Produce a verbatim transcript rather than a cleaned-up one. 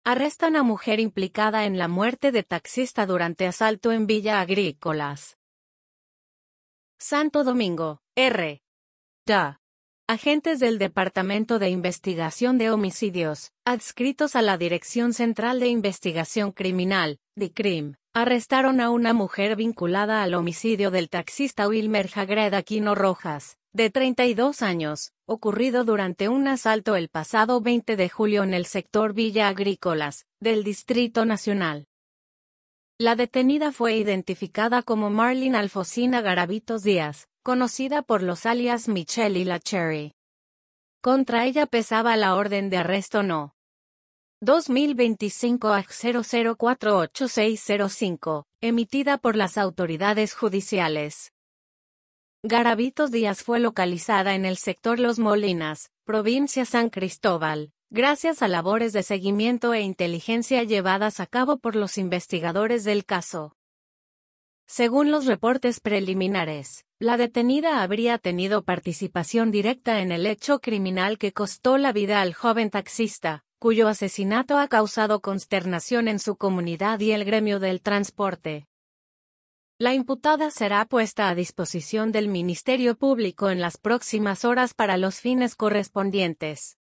Arrestan a mujer implicada en la muerte de taxista durante asalto en Villa Agrícolas. Santo Domingo, R. D. Agentes del Departamento de Investigación de Homicidios, adscritos a la Dirección Central de Investigación Criminal, DICRIM, arrestaron a una mujer vinculada al homicidio del taxista Wilmer Jagred Aquino Rojas, de treinta y dos años, ocurrido durante un asalto el pasado veinte de julio en el sector Villa Agrícolas, del Distrito Nacional. La detenida fue identificada como Marlene Alfonsina Garavitos Díaz, conocida por los alias Michelle y la Cherry. Contra ella pesaba la orden de arresto no. dos mil veinticinco A cero cero cuatro ocho seis cero cinco, emitida por las autoridades judiciales. Garavitos Díaz fue localizada en el sector Los Molinas, provincia San Cristóbal, gracias a labores de seguimiento e inteligencia llevadas a cabo por los investigadores del caso. Según los reportes preliminares, la detenida habría tenido participación directa en el hecho criminal que costó la vida al joven taxista, cuyo asesinato ha causado consternación en su comunidad y el gremio del transporte. La imputada será puesta a disposición del Ministerio Público en las próximas horas para los fines correspondientes.